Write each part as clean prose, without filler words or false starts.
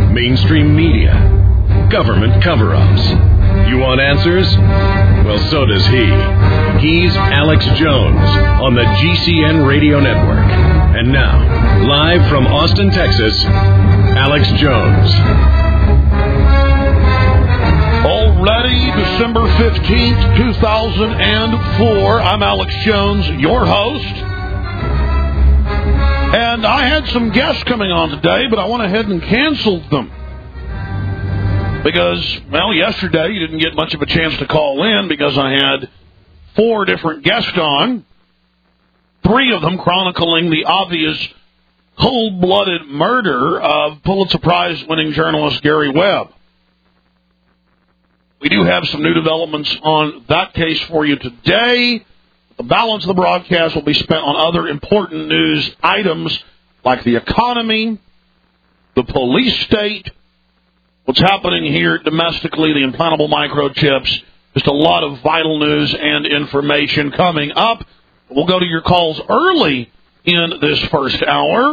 mainstream media, government cover-ups. You want answers? Well, so does he. He's Alex Jones on the GCN Radio Network. And now, live from Austin, Texas, Alex Jones. Already December 15th, 2004. I'm Alex Jones, your host. And I had some guests coming on today, but I went ahead and canceled them. Because, well, yesterday you didn't get much of a chance to call in because I had 4 different guests on. 3 of them chronicling the obvious cold-blooded murder of Pulitzer Prize-winning journalist Gary Webb. We do have some new developments on that case for you today. The balance of the broadcast will be spent on other important news items like the economy, the police state, what's happening here domestically, the implantable microchips, just a lot of vital news and information coming up. We'll go to your calls early in this first hour,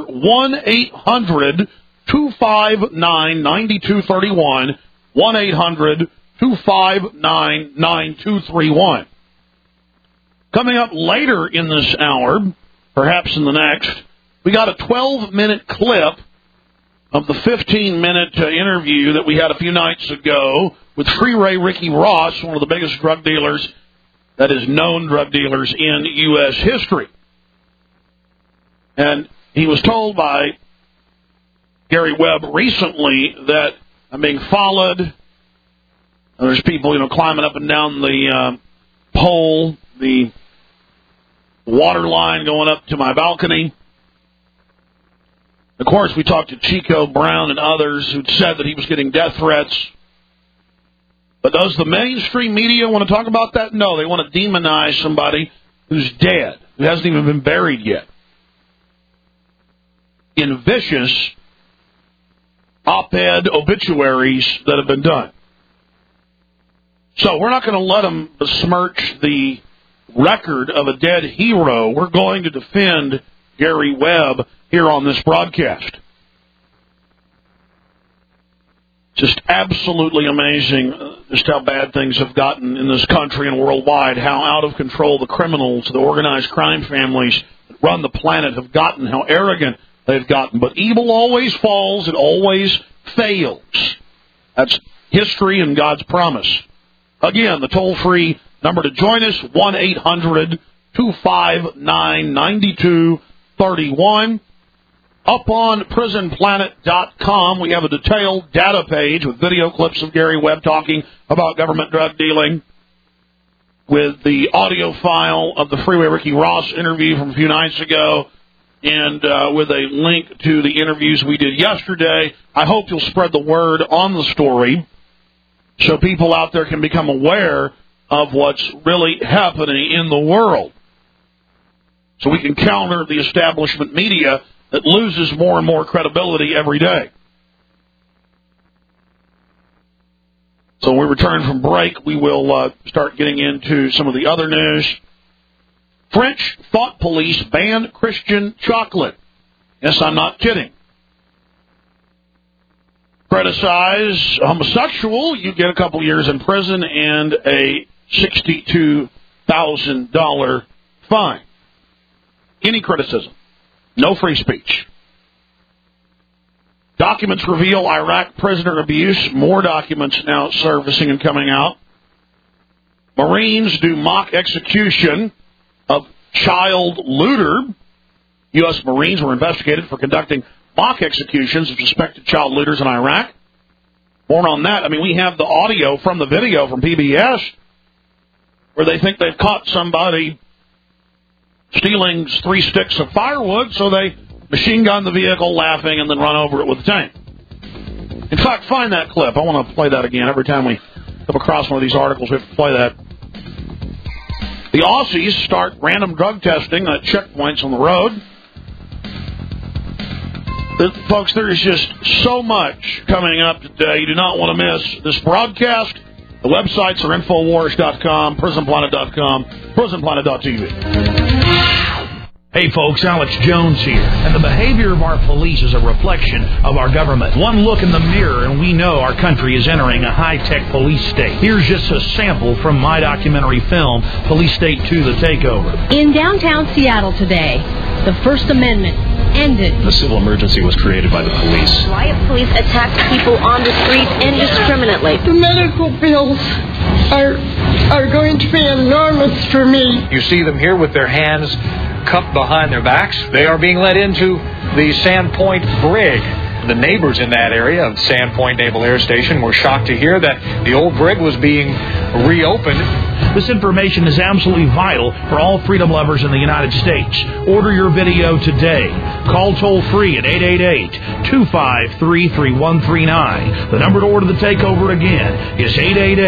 1-800-259-9231, 1-800-259-9231. Coming up later in this hour, perhaps in the next, we got a 12-minute clip of the 15-minute interview that we had a few nights ago with Freeway Ricky Ross, one of the biggest drug dealers, that is known drug dealers in U.S. history. And he was told by Gary Webb recently that I'm being followed. There's people, climbing up and down the pole, the water line going up to my balcony. Of course, we talked to Chico Brown and others who'd said that he was getting death threats. But does the mainstream media want to talk about that? No, they want to demonize somebody who's dead, who hasn't even been buried yet, in vicious op-ed obituaries that have been done. So we're not going to let them besmirch the record of a dead hero. We're going to defend Gary Webb here on this broadcast. Just absolutely amazing just how bad things have gotten in this country and worldwide, how out of control the criminals, the organized crime families that run the planet have gotten, how arrogant they've gotten. But evil always falls. It always fails. That's history and God's promise. Again, the toll-free number to join us, 1-800-259-9231. Up on PrisonPlanet.com, we have a detailed data page with video clips of Gary Webb talking about government drug dealing, with the audio file of the Freeway Ricky Ross interview from a few nights ago, and with a link to the interviews we did yesterday. I hope you'll spread the word on the story so people out there can become aware of what's really happening in the world, so we can counter the establishment media that loses more and more credibility every day. So when we return from break, we will start getting into some of the other news. French thought police banned Christian chocolate. Yes, I'm not kidding. Criticize homosexual, you get a couple years in prison and a $62,000 fine. Any criticism. No free speech. Documents reveal Iraq prisoner abuse. More documents now surfacing and coming out. Marines do mock execution of child looter. U.S. Marines were investigated for conducting mock executions of suspected child looters in Iraq. More on that. I mean, we have the audio from the video from PBS where they think they've caught somebody stealing 3 sticks of firewood, so they machine gun the vehicle, laughing, and then run over it with a tank. In fact, find that clip. I want to play that again. Every time we come across one of these articles, we have to play that. The Aussies start random drug testing at checkpoints on the road. Folks, there is just so much coming up today. You do not want to miss this broadcast. The websites are Infowars.com, PrisonPlanet.com, PrisonPlanet.tv. Hey folks, Alex Jones here, and the behavior of our police is a reflection of our government. One look in the mirror and we know our country is entering a high-tech police state. Here's just a sample from my documentary film, Police State 2: The Takeover. In downtown Seattle today, the First Amendment ended. The civil emergency was created by the police. Riot police attacked people on the streets indiscriminately. The medical bills are going to be enormous for me. You see them here with their hands cupped behind their backs. They are being led into the Sandpoint Brig. The neighbors in that area of Sandpoint Naval Air Station were shocked to hear that the old brig was being reopened. This information is absolutely vital for all freedom lovers in the United States. Order your video today. Call toll-free at 888-253-3139. The number to order the takeover again is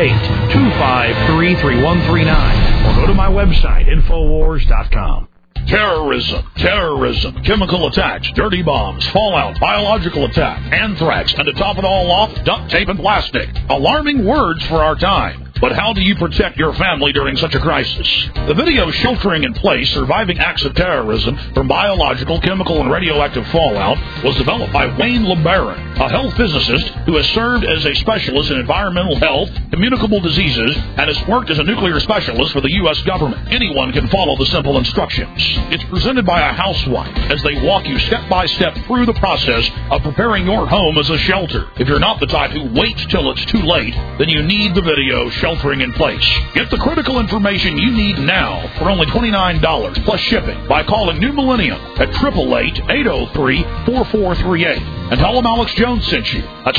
888-253-3139. Or go to my website, Infowars.com. Terrorism, chemical attacks, dirty bombs, fallout, biological attack, anthrax, and to top it all off, duct tape and plastic. Alarming words for our time. But how do you protect your family during such a crisis? The video Sheltering in Place, Surviving Acts of Terrorism from Biological, Chemical, and Radioactive Fallout was developed by Wayne LeBaron, a health physicist who has served as a specialist in environmental health, communicable diseases, and has worked as a nuclear specialist for the U.S. government. Anyone can follow the simple instructions. It's presented by a housewife as they walk you step by step through the process of preparing your home as a shelter. If you're not the type who waits till it's too late, then you need the video Sheltering in Place. Get the critical information you need now for only $29 plus shipping by calling New Millennium at 888-803-4438 and tell them Alex Jones sent you. That's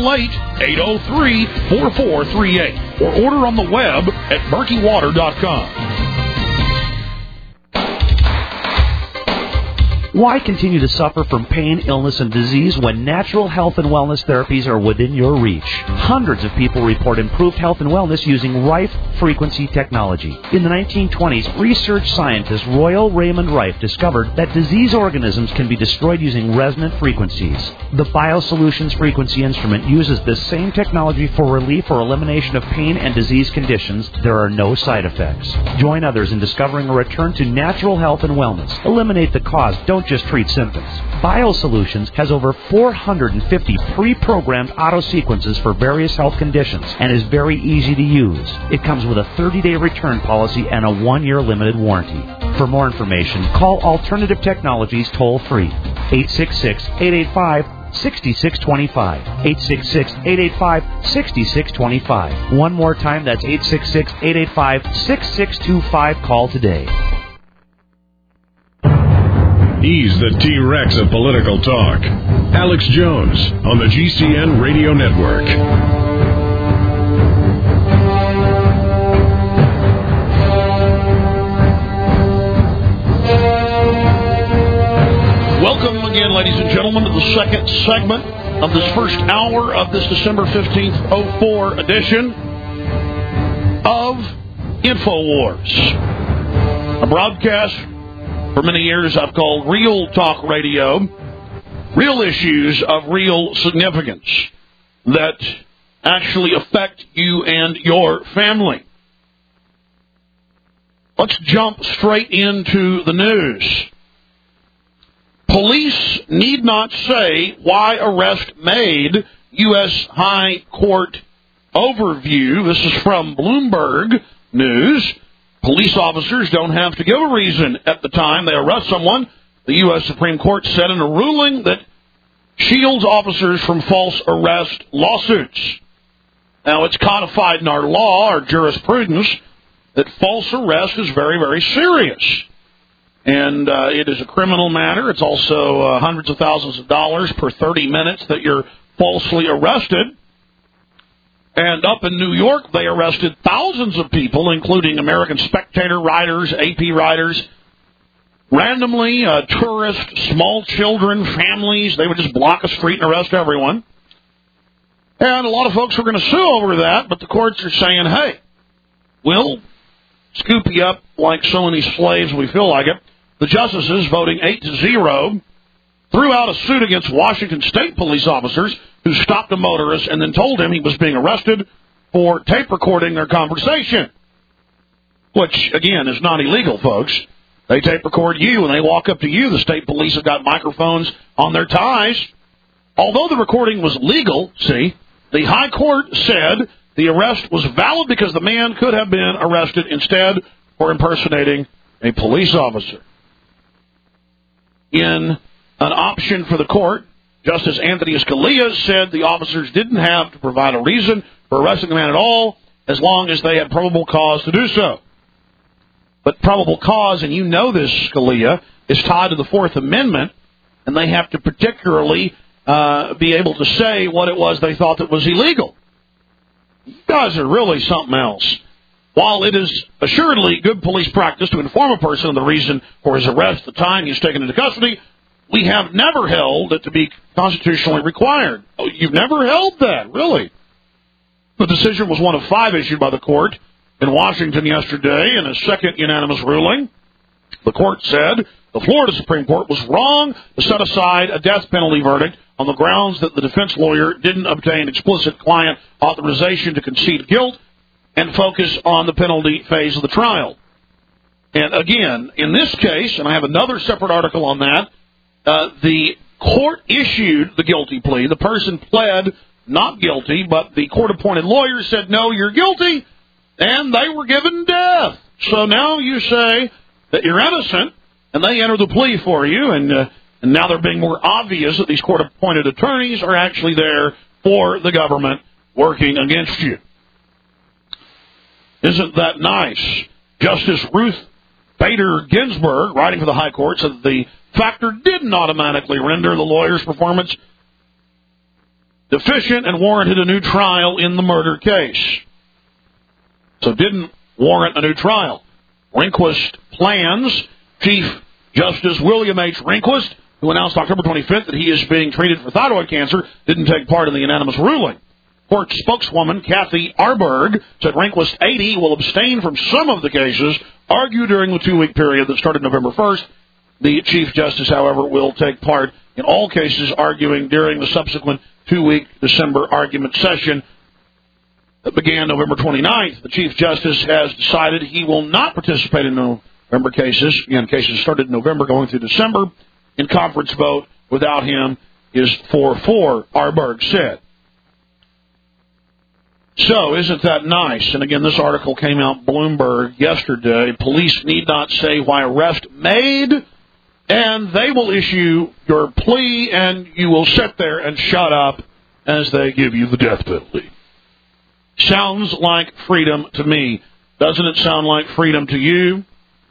888-803-4438 or order on the web at murkywater.com. Why continue to suffer from pain, illness, and disease when natural health and wellness therapies are within your reach? Hundreds of people report improved health and wellness using Rife frequency technology. In the 1920s, research scientist Royal Raymond Rife discovered that disease organisms can be destroyed using resonant frequencies. The BioSolutions frequency instrument uses this same technology for relief or elimination of pain and disease conditions. There are no side effects. Join others in discovering a return to natural health and wellness. Eliminate the cause. Don't just treat symptoms. BioSolutions has over 450 pre-programmed auto sequences for various health conditions and is very easy to use. It comes with a 30-day return policy and a 1-year limited warranty. For more information, call Alternative Technologies toll-free, 866-885-6625, 866-885-6625. One more time, that's 866-885-6625. Call today. He's the T-Rex of political talk. Alex Jones on the GCN Radio Network. Welcome again, ladies and gentlemen, to the second segment of this first hour of this December 15th, 04 edition of InfoWars. A broadcast for many years I've called Real Talk Radio, real issues of real significance that actually affect you and your family. Let's jump straight into the news. Police need not say why arrest made, U.S. High Court overview. This is from Bloomberg News. Police officers don't have to give a reason at the time they arrest someone. The U.S. Supreme Court said in a ruling that shields officers from false arrest lawsuits. Now, it's codified in our law, our jurisprudence, that false arrest is very, very serious. And it is a criminal matter. It's also hundreds of thousands of dollars per 30 minutes that you're falsely arrested. And up in New York, they arrested thousands of people, including American Spectator writers, AP writers, randomly, tourists, small children, families. They would just block a street and arrest everyone. And a lot of folks were going to sue over that, but the courts are saying, hey, we'll scoop you up like so many slaves we feel like it. The justices, voting 8-0, threw out a suit against Washington State police officers who stopped a motorist and then told him he was being arrested for tape recording their conversation, which, again, is not illegal, folks. They tape record you, and they walk up to you. The state police have got microphones on their ties. Although the recording was legal, the high court said the arrest was valid because the man could have been arrested instead for impersonating a police officer. In an option for the court, Justice Anthony Scalia said the officers didn't have to provide a reason for arresting the man at all as long as they had probable cause to do so. But probable cause, and you know this, Scalia, is tied to the Fourth Amendment, and they have to particularly be able to say what it was they thought that was illegal. You guys are really something else. While it is assuredly good police practice to inform a person of the reason for his arrest, the time he is taken into custody, we have never held it to be constitutionally required. Oh, you've never held that, really? The decision was one of 5 issued by the court in Washington yesterday in a second unanimous ruling. The court said the Florida Supreme Court was wrong to set aside a death penalty verdict on the grounds that the defense lawyer didn't obtain explicit client authorization to concede guilt and focus on the penalty phase of the trial. And again, in this case, and I have another separate article on that, the court issued the guilty plea. The person pled not guilty, but the court-appointed lawyer said, no, you're guilty, and they were given death. So now you say that you're innocent, and they enter the plea for you, and now they're being more obvious that these court-appointed attorneys are actually there for the government working against you. Isn't that nice? Justice Ruth Bader Ginsburg, writing for the High Court, said that the factor didn't automatically render the lawyer's performance deficient and warranted a new trial in the murder case. So didn't warrant a new trial. Rehnquist plans, Chief Justice William H. Rehnquist, who announced October 25th that he is being treated for thyroid cancer, didn't take part in the unanimous ruling. Court spokeswoman Kathy Arberg said Rehnquist 80 will abstain from some of the cases argued during the 2-week period that started November 1st. The Chief Justice, however, will take part in all cases arguing during the subsequent 2-week December argument session that began November 29th. The Chief Justice has decided he will not participate in November cases. Again, cases started in November going through December. In conference vote without him is 4-4, Arberg said. So, isn't that nice? And again, this article came out Bloomberg yesterday. Police need not say why arrest made, and they will issue your plea, and you will sit there and shut up as they give you the death penalty. Sounds like freedom to me. Doesn't it sound like freedom to you?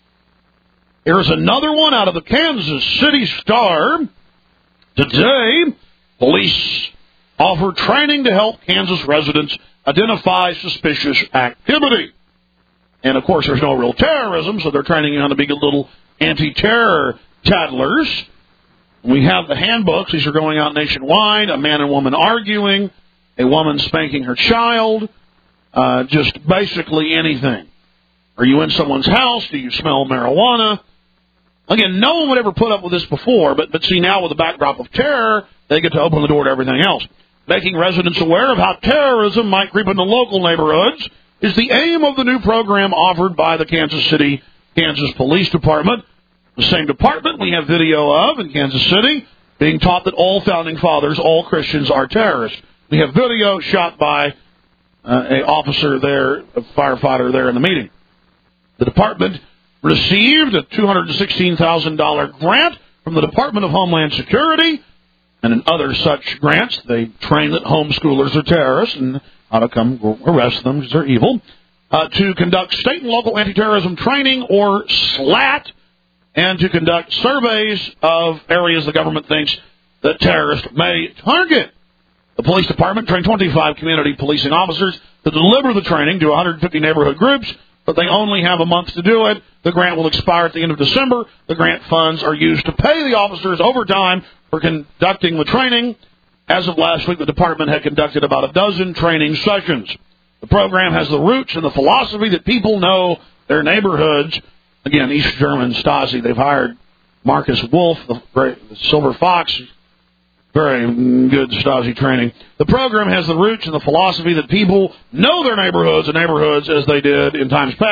Here's another one out of the Kansas City Star. Today, police offer training to help Kansas residents identify suspicious activity. And, of course, there's no real terrorism, so they're training you how to be good little anti-terror tattlers. We have the handbooks. These are going out nationwide. A man and woman arguing. A woman spanking her child. Just basically anything. Are you in someone's house? Do you smell marijuana? Again, no one would ever put up with this before, but see, now with the backdrop of terror, they get to open the door to everything else. Making residents aware of how terrorism might creep into local neighborhoods is the aim of the new program offered by the Kansas City, Kansas Police Department. The same department we have video of in Kansas City being taught that all founding fathers, all Christians are terrorists. We have video shot by an officer there, a firefighter there in the meeting. The department received a $216,000 grant from the Department of Homeland Security, and in other such grants, they train that homeschoolers are terrorists and how to come arrest them because they're evil, to conduct state and local anti-terrorism training, or SLAT, and to conduct surveys of areas the government thinks that terrorists may target. The police department trained 25 community policing officers to deliver the training to 150 neighborhood groups, but they only have a month to do it. The grant will expire at the end of December. The grant funds are used to pay the officers overtime for conducting the training. As of last week, the department had conducted about a dozen training sessions. The program has the roots in the philosophy that people know their neighborhoods. Again, East German Stasi, they've hired Marcus Wolf, the Silver Fox. Very good Stasi training. The program has the roots in the philosophy that people know their neighborhoods and neighborhoods as they did in times past,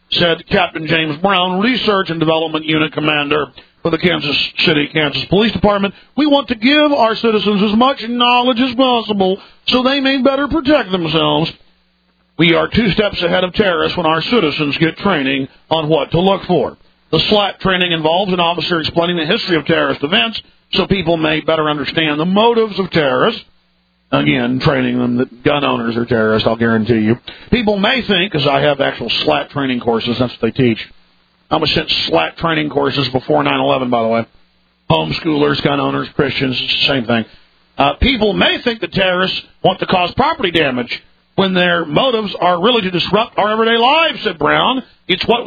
said Captain James Brown, Research and Development Unit Commander for the Kansas City, Kansas Police Department. We want to give our citizens as much knowledge as possible so they may better protect themselves. We are 2 steps ahead of terrorists when our citizens get training on what to look for. The SLAT training involves an officer explaining the history of terrorist events so people may better understand the motives of terrorists. Again, training them that gun owners are terrorists, I'll guarantee you. People may think, because I have actual SLAT training courses, that's what they teach. I was sent SLAT training courses before 9/11, by the way. Homeschoolers, gun owners, Christians, it's the same thing. People may think that terrorists want to cause property damage when their motives are really to disrupt our everyday lives, said Brown. It's what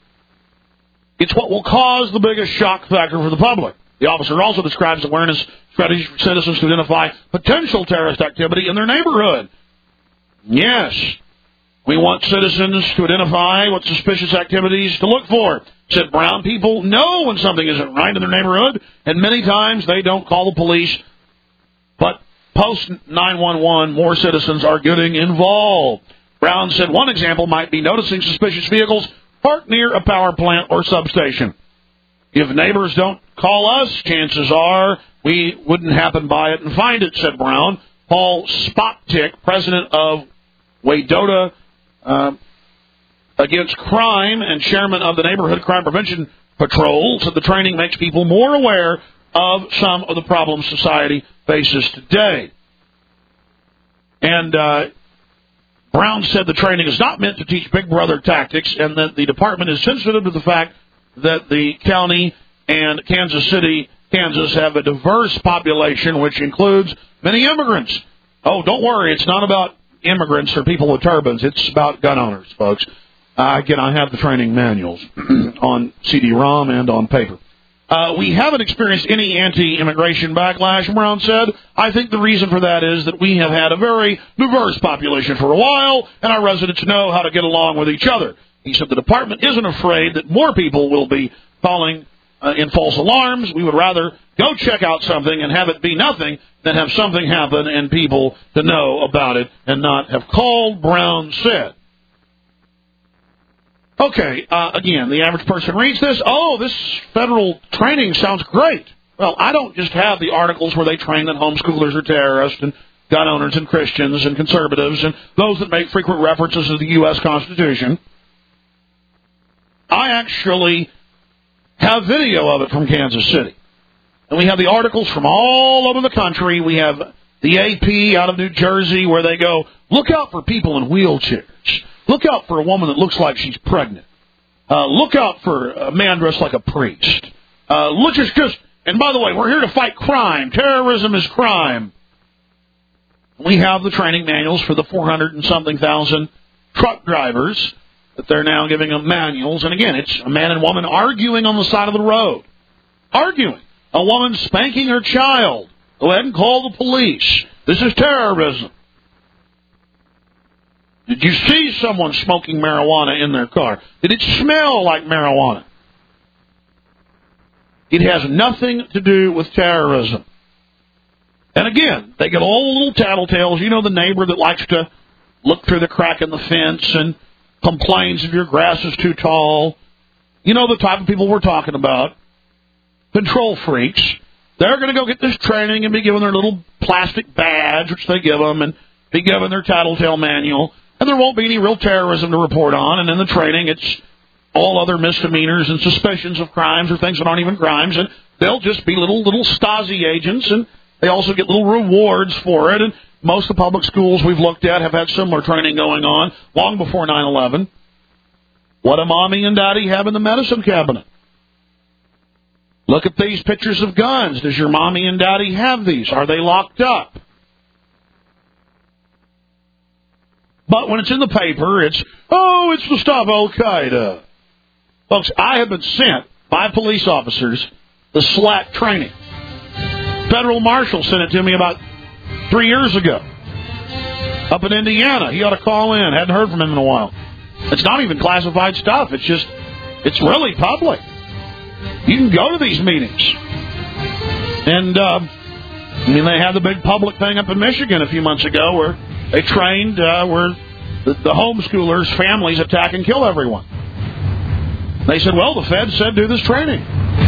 will cause the biggest shock factor for the public. The officer also describes awareness strategies for citizens to identify potential terrorist activity in their neighborhood. Yes, we want citizens to identify what suspicious activities to look for, said Brown. People know when something isn't right in their neighborhood, and many times they don't call the police. But post-911, more citizens are getting involved. Brown said one example might be noticing suspicious vehicles parked near a power plant or substation. If neighbors don't call us, chances are we wouldn't happen by it and find it, said Brown. Paul Spottick, president of Waydoda Against Crime and chairman of the Neighborhood Crime Prevention Patrol, said the training makes people more aware of some of the problems society faces today. And Brown said the training is not meant to teach Big Brother tactics and that the department is sensitive to the fact that the county and Kansas City, Kansas, have a diverse population, which includes many immigrants. Oh, don't worry, it's not about immigrants or people with turbans. It's about gun owners, folks. Again, I have the training manuals on CD-ROM and on paper. We haven't experienced any anti-immigration backlash, Brown said. I think the reason for that is that we have had a very diverse population for a while, and our residents know how to get along with each other. He said the department isn't afraid that more people will be calling in false alarms. We would rather go check out something and have it be nothing than have something happen and people to know about it and not have called, Brown said. Okay, again, the average person reads this. Oh, this federal training sounds great. Well, I don't just have the articles where they train that homeschoolers are terrorists and gun owners and Christians and conservatives and those that make frequent references to the U.S. Constitution. I actually have video of it from Kansas City. And we have the articles from all over the country. We have the AP out of New Jersey where they go, look out for people in wheelchairs. Look out for a woman that looks like she's pregnant. Look out for a man dressed like a priest. And by the way, we're here to fight crime. Terrorism is crime. We have the training manuals for the 400 and something thousand truck drivers that they're now giving them manuals. And again, it's a man and woman arguing on the side of the road. Arguing. A woman spanking her child. Go ahead and call the police. This is terrorism. Did you see someone smoking marijuana in their car? Did it smell like marijuana? It has nothing to do with terrorism. And again, they get all the little tattletales. You know the neighbor that likes to look through the crack in the fence and complains if your grass is too tall. You know the type of people we're talking about. Control freaks. They're going to go get this training and be given their little plastic badge, which they give them, and be given their tattletale manual. And there won't be any real terrorism to report on. And in the training, it's all other misdemeanors and suspicions of crimes or things that aren't even crimes. And they'll just be little Stasi agents. And they also get little rewards for it. And most of the public schools we've looked at have had similar training going on long before 9/11. What do Mommy and Daddy have in the medicine cabinet? Look at these pictures of guns. Does your Mommy and Daddy have these? Are they locked up? But when it's in the paper, it's to stop Al-Qaeda. Folks, I have been sent by police officers the SLAT training. Federal Marshal sent it to me about 3 years ago. Up in Indiana. He ought to call in. Hadn't heard from him in a while. It's not even classified stuff. It's really public. You can go to these meetings. And, they had the big public thing up in Michigan a few months ago where they trained where the homeschoolers' families attack and kill everyone. They said, well, the Fed said do this training.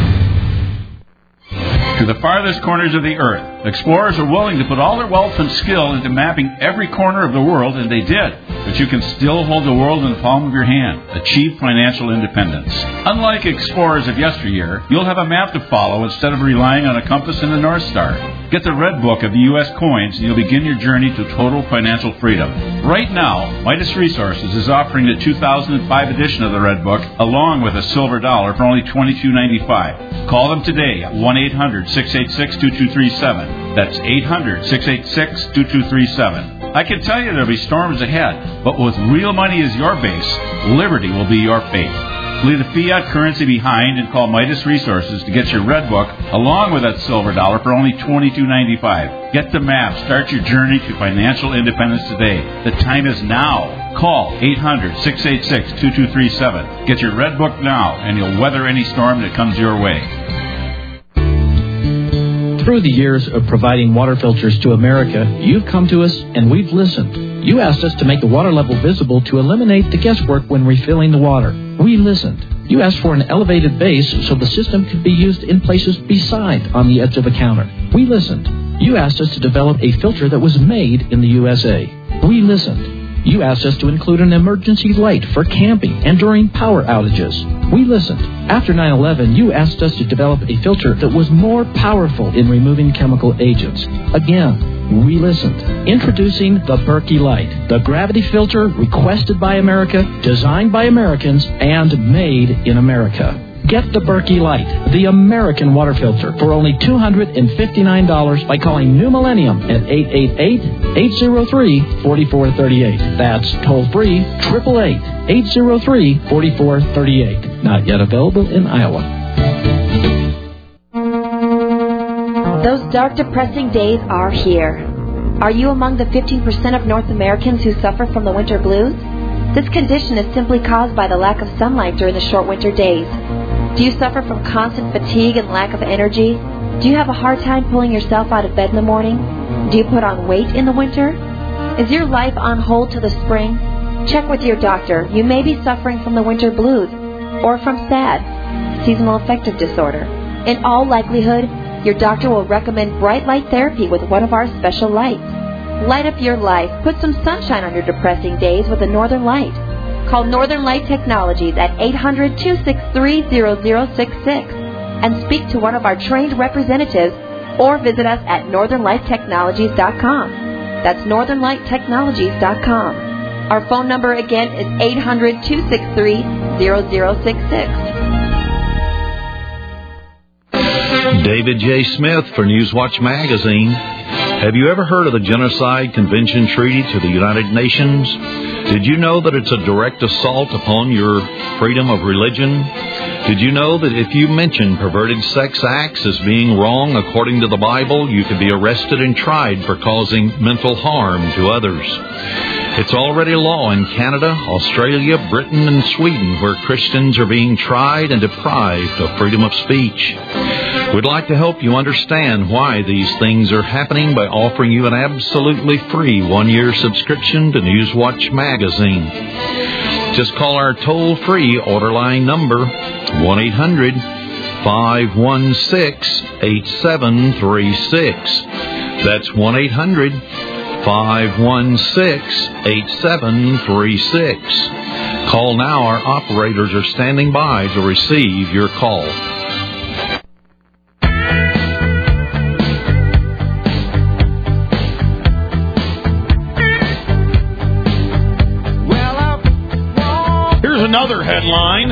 To the farthest corners of the earth, explorers are willing to put all their wealth and skill into mapping every corner of the world, and they did. But you can still hold the world in the palm of your hand. Achieve financial independence. Unlike explorers of yesteryear, you'll have a map to follow instead of relying on a compass and a North Star. Get the Red Book of the U.S. coins, and you'll begin your journey to total financial freedom. Right now, Midas Resources is offering the 2005 edition of the Red Book, along with a silver dollar for only $22.95. Call them today at 1-800-686-2237. That's 800-686-2237. I can tell you there'll be storms ahead, but with real money as your base, liberty will be your fate. Leave the fiat currency behind and call Midas Resources to get your Red Book along with that silver dollar for only $22.95. Get the map. Start your journey to financial independence today. The time is now. Call 800-686-2237. Get your Red Book now, and you'll weather any storm that comes your way. Through the years of providing water filters to America, you've come to us and we've listened. You asked us to make the water level visible to eliminate the guesswork when refilling the water. We listened. You asked for an elevated base so the system could be used in places beside on the edge of the counter. We listened. You asked us to develop a filter that was made in the USA. We listened. You asked us to include an emergency light for camping and during power outages. We listened. After 9/11, you asked us to develop a filter that was more powerful in removing chemical agents. Again, we listened. Introducing the Berkey Light, the gravity filter requested by America, designed by Americans, and made in America. Get the Berkey Light, the American water filter, for only $259 by calling New Millennium at 888-803-4438. That's toll-free, 888-803-4438. Not yet available in Iowa. Those dark, depressing days are here. Are you among the 15% of North Americans who suffer from the winter blues? This condition is simply caused by the lack of sunlight during the short winter days. Do you suffer from constant fatigue and lack of energy? Do you have a hard time pulling yourself out of bed in the morning? Do you put on weight in the winter? Is your life on hold till the spring? Check with your doctor. You may be suffering from the winter blues or from SAD, seasonal affective disorder. In all likelihood, your doctor will recommend bright light therapy with one of our special lights. Light up your life. Put some sunshine on your depressing days with a Northern Light. Call Northern Light Technologies at 800-263-0066 and speak to one of our trained representatives, or visit us at northernlighttechnologies.com. That's northernlighttechnologies.com. Our phone number again is 800-263-0066. David J. Smith for Newswatch Magazine. Have you ever heard of the Genocide Convention Treaty to the United Nations? Did you know that it's a direct assault upon your freedom of religion? Did you know that if you mention perverted sex acts as being wrong according to the Bible, you could be arrested and tried for causing mental harm to others? It's already law in Canada, Australia, Britain, and Sweden, where Christians are being tried and deprived of freedom of speech. We'd like to help you understand why these things are happening by offering you an absolutely free 1-year subscription to Newswatch Magazine. Just call our toll-free order line number, 1-800-516-8736. That's 1-800-516-8736. Call now. Our operators are standing by to receive your call. Another headline.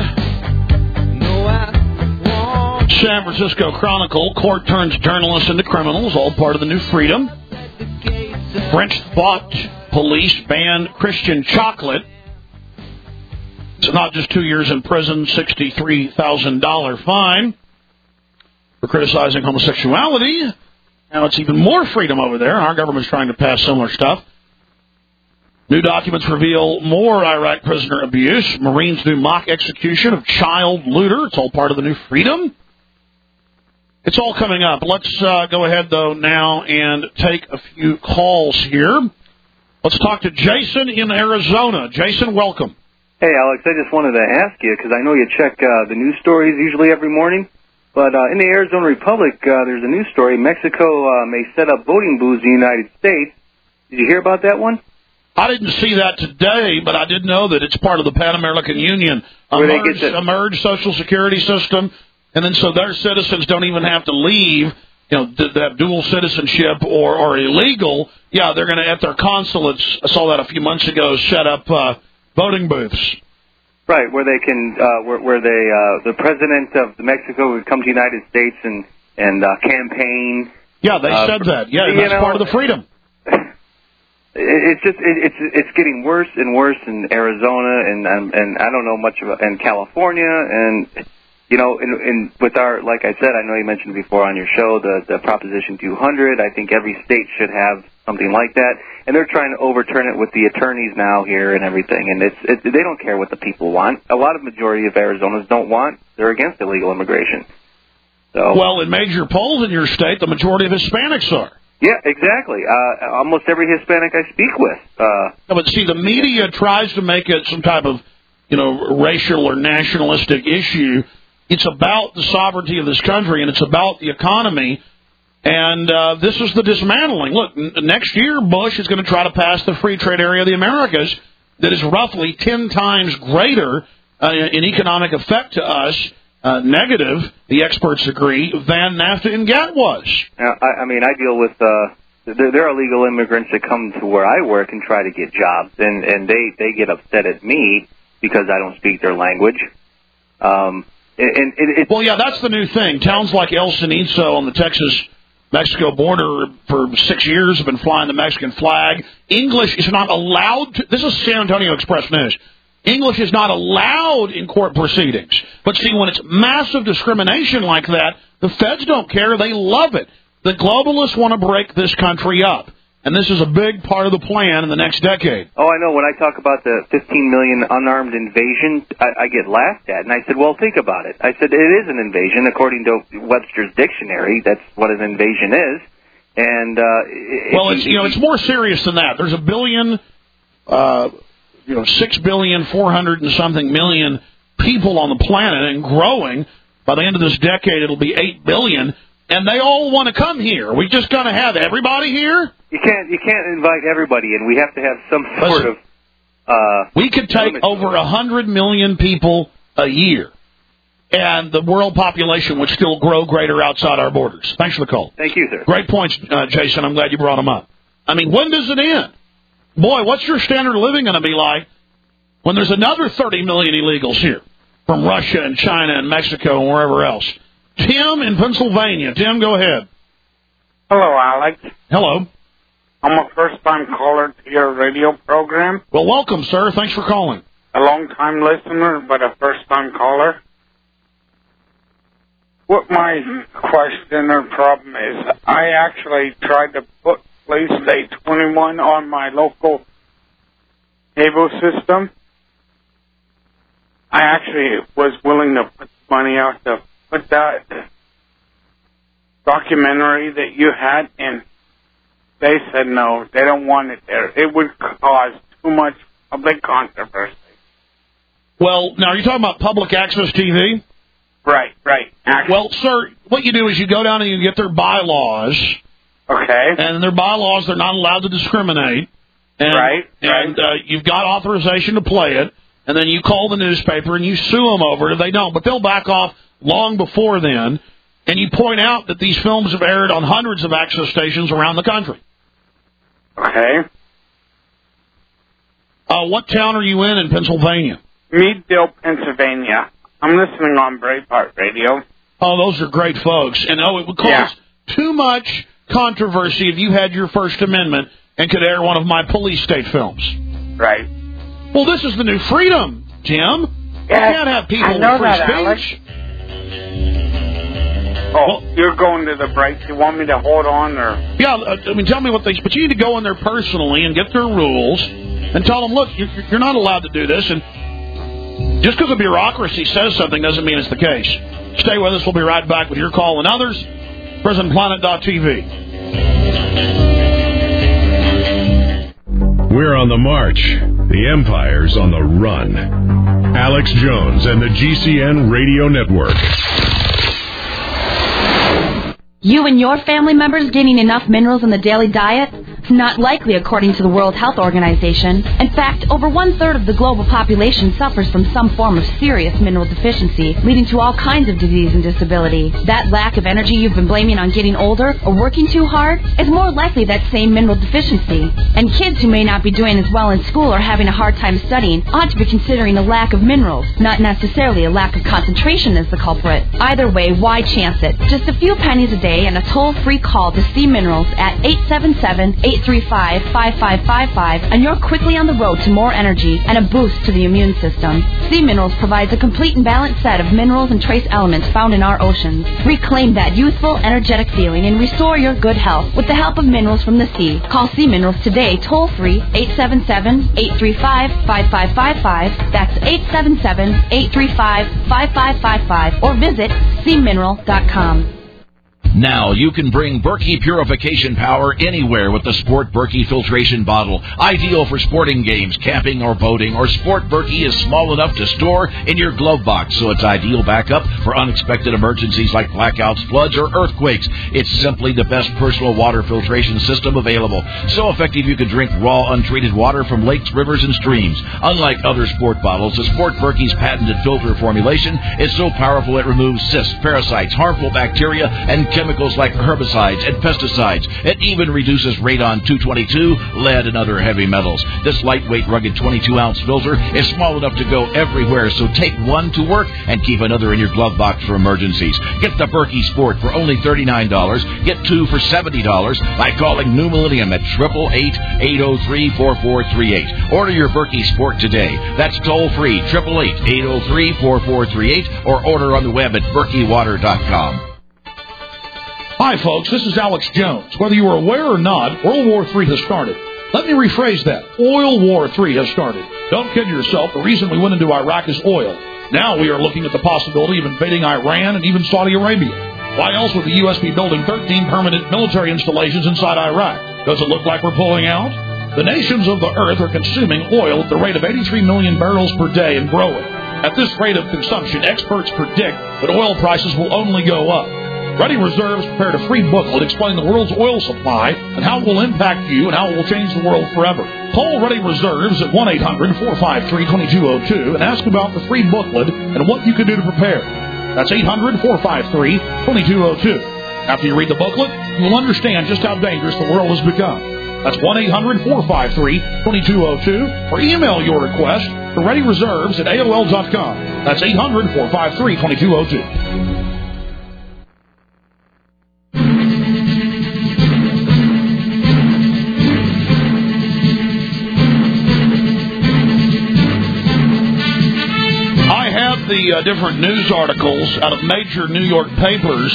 San Francisco Chronicle, court turns journalists into criminals, all part of the new freedom. French thought police banned Christian chocolate. It's not just 2 years in prison, $63,000 fine for criticizing homosexuality. Now it's even more freedom over there. Our government's trying to pass similar stuff. New documents reveal more Iraq prisoner abuse. Marines do mock execution of child looter. It's all part of the new freedom. It's all coming up. Let's go ahead, though, now and take a few calls here. Let's talk to Jason in Arizona. Jason, welcome. Hey, Alex, I just wanted to ask you, because I know you check the news stories usually every morning, but in the Arizona Republic, there's a news story. Mexico may set up voting booths in the United States. Did you hear about that one? I didn't see that today, but I did know that it's part of the Pan American Union emerged Social Security system, and then so their citizens don't even have to leave, that dual citizenship or are illegal. Yeah, they're going to, at their consulates, I saw that a few months ago, set up voting booths. Right, where they can, the president of Mexico would come to the United States and campaign. Yeah, they said that. Yeah, that's part of the freedom. It's getting worse and worse in Arizona, and I don't know much about in California, and with our, like I said, I know you mentioned before on your show the Proposition 200. I think every state should have something like that, and they're trying to overturn it with the attorneys now here and everything, and they don't care what the people want. A lot of majority of Arizonans don't want. They're against illegal immigration. So, well, in major polls in your state, the majority of Hispanics are. Yeah, exactly. Almost every Hispanic I speak with. But see, the media tries to make it some type of, racial or nationalistic issue. It's about the sovereignty of this country, and it's about the economy. And this is the dismantling. Look, next year, Bush is going to try to pass the free trade area of the Americas that is roughly 10 times greater in economic effect to us, negative, the experts agree, than NAFTA and GATT was. I deal with, there are illegal immigrants that come to where I work and try to get jobs, and they get upset at me because I don't speak their language. Well, yeah, that's the new thing. Towns like El Cenizo on the Texas-Mexico border for 6 years have been flying the Mexican flag. English is not allowed to, this is San Antonio Express News. English is not allowed in court proceedings. But see, when it's massive discrimination like that, the feds don't care. They love it. The globalists want to break this country up. And this is a big part of the plan in the next decade. Oh, I know. When I talk about the 15 million unarmed invasion, I get laughed at. And I said, well, think about it. I said, it is an invasion. According to Webster's dictionary, that's what an invasion is. And it's more serious than that. There's 6,400 and something million people on the planet and growing. By the end of this decade, it'll be 8 billion. And they all want to come here. We just got to have everybody here? You can't invite everybody in. We have to have some sort of... we could take over 100 million people a year, and the world population would still grow greater outside our borders. Thanks for the call. Thank you, sir. Great points, Jason. I'm glad you brought them up. I mean, when does it end? Boy, what's your standard of living going to be like when there's another 30 million illegals here from Russia and China and Mexico and wherever else? Tim in Pennsylvania. Tim, go ahead. Hello, Alex. Hello. I'm a first-time caller to your radio program. Well, welcome, sir. Thanks for calling. A long-time listener, but a first-time caller. What my question or problem is, I actually tried to put PlayStation 21 on my local cable system. I actually was willing to put money out to put that documentary that you had in. They said no, they don't want it there. It would cause too much public controversy. Well, now, are you talking about public access TV? Right. Well, sir, what you do is you go down and you get their bylaws. Okay. And in their bylaws, they're not allowed to discriminate. And, right. And you've got authorization to play it. And then you call the newspaper and you sue them over it if they don't. But they'll back off long before then. And you point out that these films have aired on hundreds of access stations around the country. Okay. What town are you in Pennsylvania? Meadville, Pennsylvania. I'm listening on Breitbart Radio. Oh, those are great folks. And, it would cause too much controversy if you had your First Amendment and could air one of my police state films. Right. Well, this is the new freedom, Jim. Yes, you can't have people with free speech. Alex. Oh, you're going to the break. You want me to hold on, or? Yeah, tell me what they... But you need to go in there personally and get their rules and tell them, look, you're not allowed to do this. And just because a bureaucracy says something doesn't mean it's the case. Stay with us. We'll be right back with your call and others. PrisonPlanet.tv. We're on the march, The Empire's on the run. Alex Jones and the GCN Radio Network. You and your family members getting enough minerals in the daily diet? Not likely, according to the World Health Organization. In fact, over 1/3 of the global population suffers from some form of serious mineral deficiency, leading to all kinds of disease and disability. That lack of energy you've been blaming on getting older or working too hard is more likely that same mineral deficiency. And kids who may not be doing as well in school or having a hard time studying ought to be considering a lack of minerals, not necessarily a lack of concentration as the culprit. Either way, why chance it? Just a few pennies a day and a toll-free call to C Minerals at 877-835-5555, and you're quickly on the road to more energy and a boost to the immune system. C Minerals provides a complete and balanced set of minerals and trace elements found in our oceans. Reclaim that youthful, energetic feeling and restore your good health with the help of minerals from the sea. Call C Minerals today, toll-free, 877-835-5555. That's 877-835-5555, or visit cmineral.com. Now you can bring Berkey purification power anywhere with the Sport Berkey filtration bottle. Ideal for sporting games, camping or boating, or Sport Berkey is small enough to store in your glove box, so it's ideal backup for unexpected emergencies like blackouts, floods, or earthquakes. It's simply the best personal water filtration system available. So effective you can drink raw, untreated water from lakes, rivers, and streams. Unlike other sport bottles, the Sport Berkey's patented filter formulation is so powerful it removes cysts, parasites, harmful bacteria, and chemicals like herbicides and pesticides. It even reduces radon-222, lead, and other heavy metals. This lightweight, rugged 22-ounce filter is small enough to go everywhere, so take one to work and keep another in your glove box for emergencies. Get the Berkey Sport for only $39. Get two for $70 by calling New Millennium at 888-803-4438. Order your Berkey Sport today. That's toll-free, 888-803-4438, or order on the web at berkeywater.com. Hi, folks. This is Alex Jones. Whether you are aware or not, World War III has started. Let me rephrase that. Oil War III has started. Don't kid yourself. The reason we went into Iraq is oil. Now we are looking at the possibility of invading Iran and even Saudi Arabia. Why else would the U.S. be building 13 permanent military installations inside Iraq? Does it look like we're pulling out? The nations of the earth are consuming oil at the rate of 83 million barrels per day and growing. At this rate of consumption, experts predict that oil prices will only go up. Ready Reserves prepared a free booklet explaining the world's oil supply and how it will impact you and how it will change the world forever. Call Ready Reserves at 1-800-453-2202 and ask about the free booklet and what you can do to prepare. That's 800-453-2202. After you read the booklet, you will understand just how dangerous the world has become. That's 1-800-453-2202, or email your request to ReadyReserves at AOL.com. That's 800-453-2202. The different news articles out of major New York papers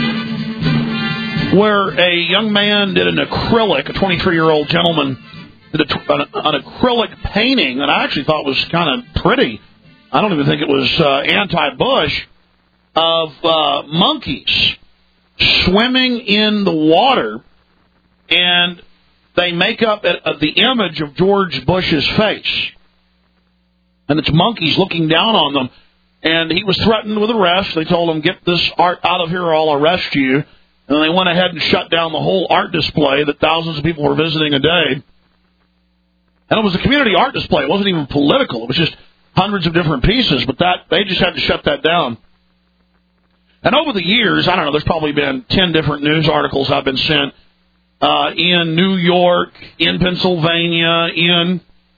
where a young man did an acrylic, a 23-year-old gentleman did an acrylic painting that I actually thought was kind of pretty. I don't even think it was anti-Bush, of monkeys swimming in the water, and they make up the image of George Bush's face. And it's monkeys looking down on them. And he was threatened with arrest. They told him, get this art out of here or I'll arrest you. And they went ahead and shut down the whole art display that thousands of people were visiting a day. And it was a community art display. It wasn't even political. It was just hundreds of different pieces. But they just had to shut that down. And over the years, I don't know, there's probably been 10 different news articles I've been sent in New York, in Pennsylvania, in...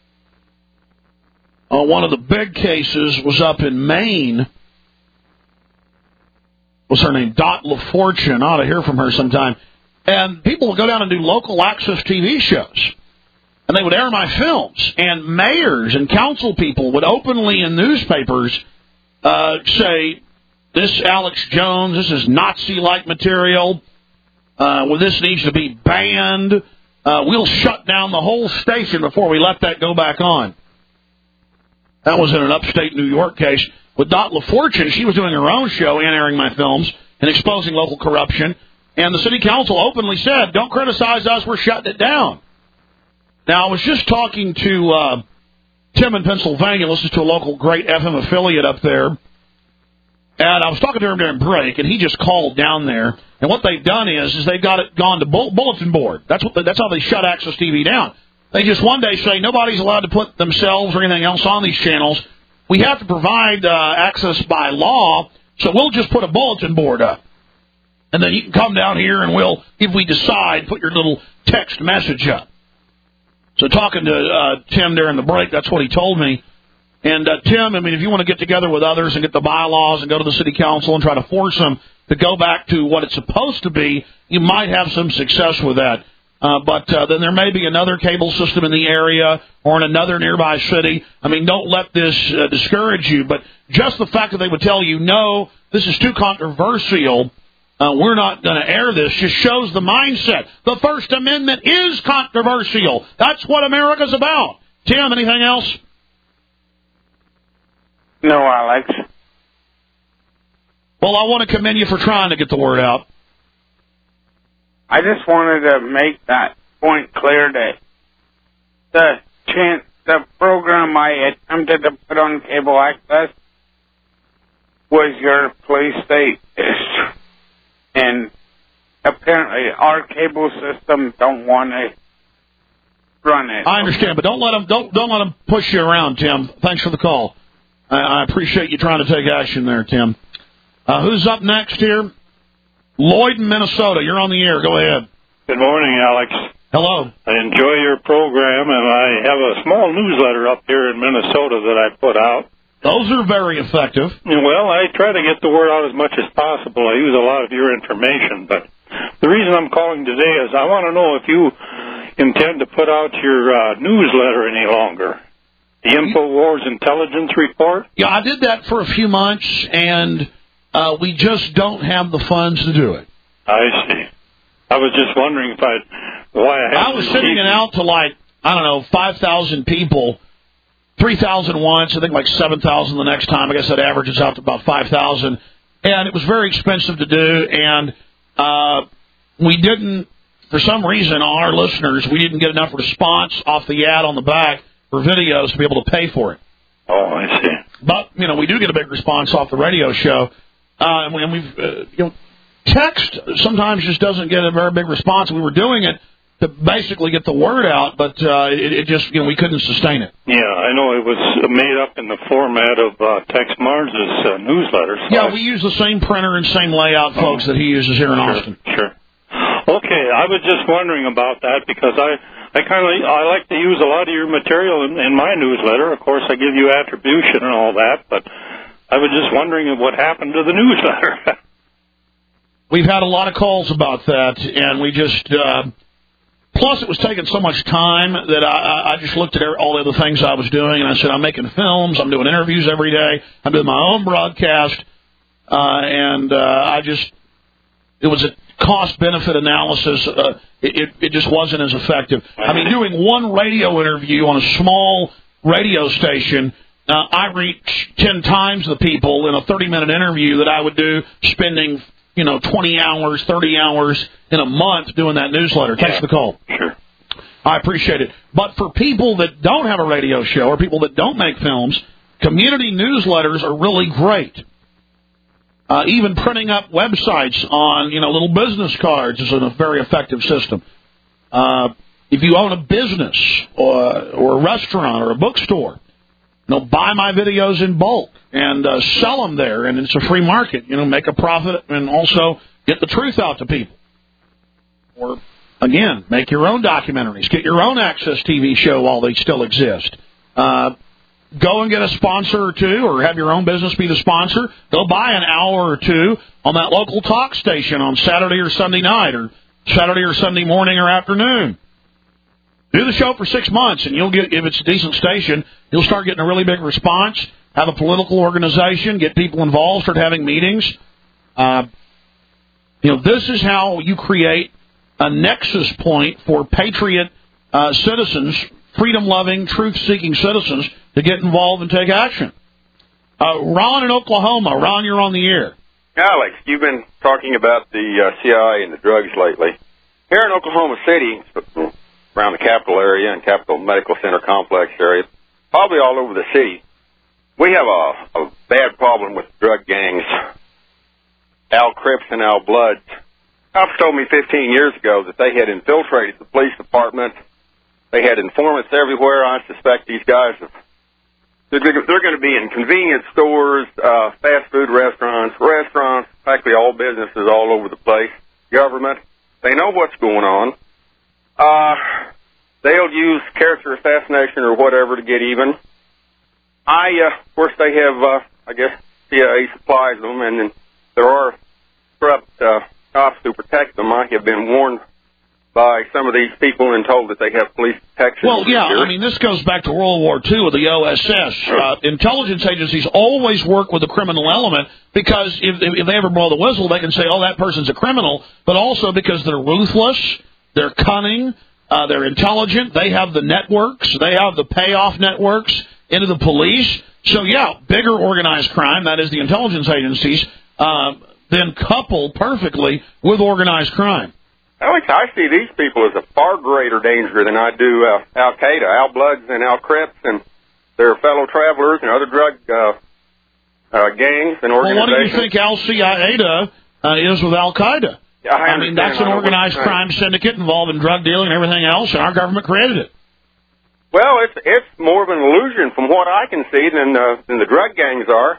one of the big cases was up in Maine. What's her name? Dot LaFortune. I ought to hear from her sometime. And people would go down and do local access TV shows. And they would air my films. And mayors and council people would openly in newspapers say, this Alex Jones, this is Nazi-like material. This needs to be banned. We'll shut down the whole station before we let that go back on. That was in an upstate New York case. With Dot LaFortune, she was doing her own show and airing my films and exposing local corruption. And the city council openly said, don't criticize us, we're shutting it down. Now, I was just talking to Tim in Pennsylvania listens to a local great FM affiliate up there. And I was talking to him during break, and he just called down there. And what they've done is they've got it gone to bulletin board. That's how they shut Access TV down. They just one day say nobody's allowed to put themselves or anything else on these channels. We have to provide access by law, so we'll just put a bulletin board up. And then you can come down here and we'll, if we decide, put your little text message up. So talking to Tim during the break, that's what he told me. And Tim, I mean, if you want to get together with others and get the bylaws and go to the city council and try to force them to go back to what it's supposed to be, you might have some success with that. But then there may be another cable system in the area or in another nearby city. I mean, don't let this discourage you. But just the fact that they would tell you, no, this is too controversial, we're not going to air this, just shows the mindset. The First Amendment is controversial. That's what America's about. Tim, anything else? No, Alex. Well, I want to commend you for trying to get the word out. I just wanted to make that point clear that the program I attempted to put on cable access was your police state, and apparently our cable system don't want to run it. I understand, but don't let them push you around, Tim. Thanks for the call. I appreciate you trying to take action there, Tim. Who's up next here? Lloyd in Minnesota. You're on the air. Go ahead. Good morning, Alex. Hello. I enjoy your program, and I have a small newsletter up here in Minnesota that I put out. Those are very effective. Well, I try to get the word out as much as possible. I use a lot of your information, but the reason I'm calling today is I want to know if you intend to put out your newsletter any longer. The InfoWars Intelligence Report? Yeah, I did that for a few months, and we just don't have the funds to do it. I see. I was just wondering why I was sending it out to 5,000 people, 3,000 once, I think 7,000 the next time. I guess that averages out to about 5,000. And it was very expensive to do, and we didn't, for some reason, our listeners, we didn't get enough response off the ad on the back for videos to be able to pay for it. Oh, I see. But, we do get a big response off the radio show. And we've, text sometimes just doesn't get a very big response. We were doing it to basically get the word out, but it just, we couldn't sustain it. Yeah, I know it was made up in the format of Tex Marnes' newsletter. So yeah, we use the same printer and same layout, folks, that he uses here in Austin. Sure. Okay, I was just wondering about that because I like to use a lot of your material in my newsletter. Of course, I give you attribution and all that, but I was just wondering what happened to the newsletter. We've had a lot of calls about that, and we just, plus it was taking so much time that I just looked at all the other things I was doing, and I said, I'm making films, I'm doing interviews every day, I'm doing my own broadcast, and it was a cost-benefit analysis. It just wasn't as effective. I mean, doing one radio interview on a small radio station, I reach 10 times the people in a 30-minute interview that I would do spending, 20 hours, 30 hours in a month doing that newsletter. Thanks for the call. Sure. I appreciate it. But for people that don't have a radio show or people that don't make films, community newsletters are really great. Even printing up websites on, little business cards is a very effective system. If you own a business or a restaurant or a bookstore, buy my videos in bulk and sell them there, and it's a free market. Make a profit and also get the truth out to people. Or, again, make your own documentaries. Get your own Access TV show while they still exist. Go and get a sponsor or two, or have your own business be the sponsor. Go buy an hour or two on that local talk station on Saturday or Sunday night, or Saturday or Sunday morning or afternoon. Do the show for 6 months, and you'll get, if it's a decent station, you'll start getting a really big response. Have a political organization, get people involved, start having meetings. This is how you create a nexus point for patriot citizens, freedom-loving, truth-seeking citizens to get involved and take action. Ron in Oklahoma. Ron, you're on the air. Alex, you've been talking about the CIA and the drugs lately. Here in Oklahoma City, around the Capitol area and Capitol Medical Center complex area, probably all over the city. We have a bad problem with drug gangs. Al Crips and Al Bloods. Cops told me 15 years ago that they had infiltrated the police department. They had informants everywhere. I suspect these guys they're going to be in convenience stores, fast food restaurants, practically all businesses all over the place, government. They know what's going on. They'll use character assassination or whatever to get even. Of course, they have, I guess, CIA supplies them, and there are corrupt cops who protect them. I have been warned by some of these people and told that they have police protection. Well, yeah, I mean, this goes back to World War II with the OSS. Intelligence agencies always work with the criminal element because if they ever blow the whistle, they can say, oh, that person's a criminal, but also because they're ruthless, they're cunning, they're intelligent, they have the networks, they have the payoff networks into the police. So, yeah, bigger organized crime, that is the intelligence agencies, then couple perfectly with organized crime. Alex, I see these people as a far greater danger than I do Al-Qaeda, Al Bloods and Al Crips and their fellow travelers and other drug gangs and organizations. Well, what do you think Al-Qaeda is with Al-Qaeda? Yeah, I mean, that's an organized crime syndicate involving drug dealing and everything else, and our government created it. Well, it's more of an illusion from what I can see than the drug gangs are.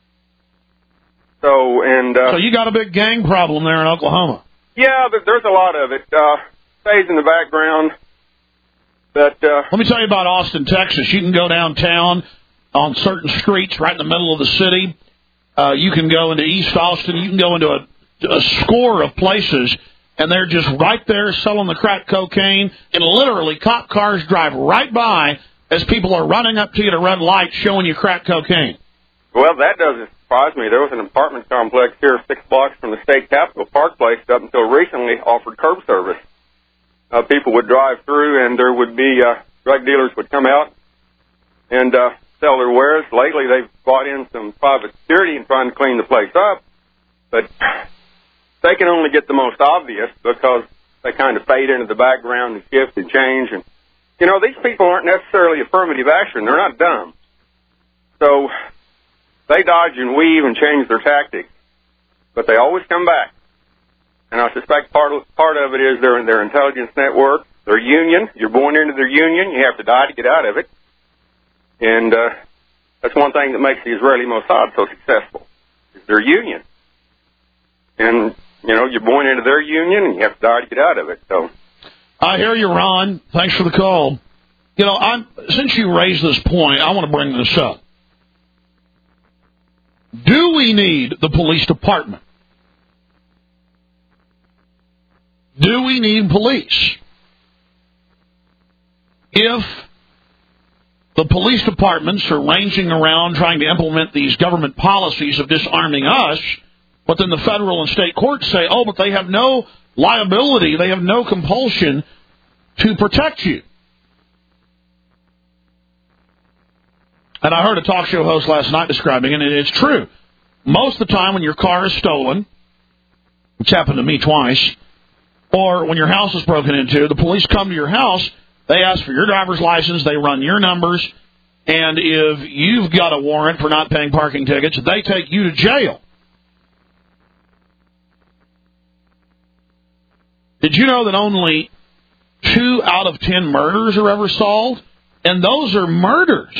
So you got a big gang problem there in Oklahoma. Yeah, there's a lot of it. Stays in the background. But let me tell you about Austin, Texas. You can go downtown on certain streets right in the middle of the city. You can go into East Austin. You can go into a score of places, and they're just right there selling the crack cocaine. And literally, cop cars drive right by as people are running up to you at a red light showing you crack cocaine. Well, that doesn't surprise me. There was an apartment complex here 6 blocks from the state capitol, Park Place, up until recently offered curb service. People would drive through, and there would be drug dealers would come out and sell their wares. Lately, they've brought in some private security and trying to clean the place up, but they can only get the most obvious because they kind of fade into the background and shift and change. And you know, these people aren't necessarily affirmative action; they're not dumb, so they dodge and weave and change their tactics, but they always come back. And I suspect part of it is their intelligence network, their union. You're born into their union. You have to die to get out of it. And that's one thing that makes the Israeli Mossad so successful, is their union. And, you know, you're born into their union, and you have to die to get out of it. So I hear you, Ron. Thanks for the call. You know, since you raised this point, I want to bring this up. Do we need the police department? Do we need police? If the police departments are ranging around trying to implement these government policies of disarming us, but then the federal and state courts say, oh, but they have no liability, they have no compulsion to protect you. And I heard a talk show host last night describing it, and it's true. Most of the time when your car is stolen, which happened to me twice, or when your house is broken into, the police come to your house, they ask for your driver's license, they run your numbers, and if you've got a warrant for not paying parking tickets, they take you to jail. Did you know that only 2 out of 10 murders are ever solved? And those are murders.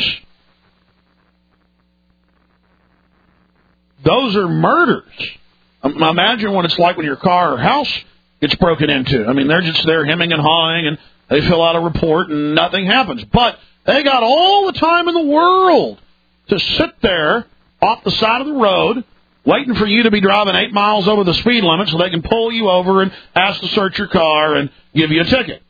Those are murders. Imagine what it's like when your car or house gets broken into. I mean, they're just there hemming and hawing, and they fill out a report, and nothing happens. But they got all the time in the world to sit there off the side of the road waiting for you to be driving 8 miles over the speed limit so they can pull you over and ask to search your car and give you a ticket.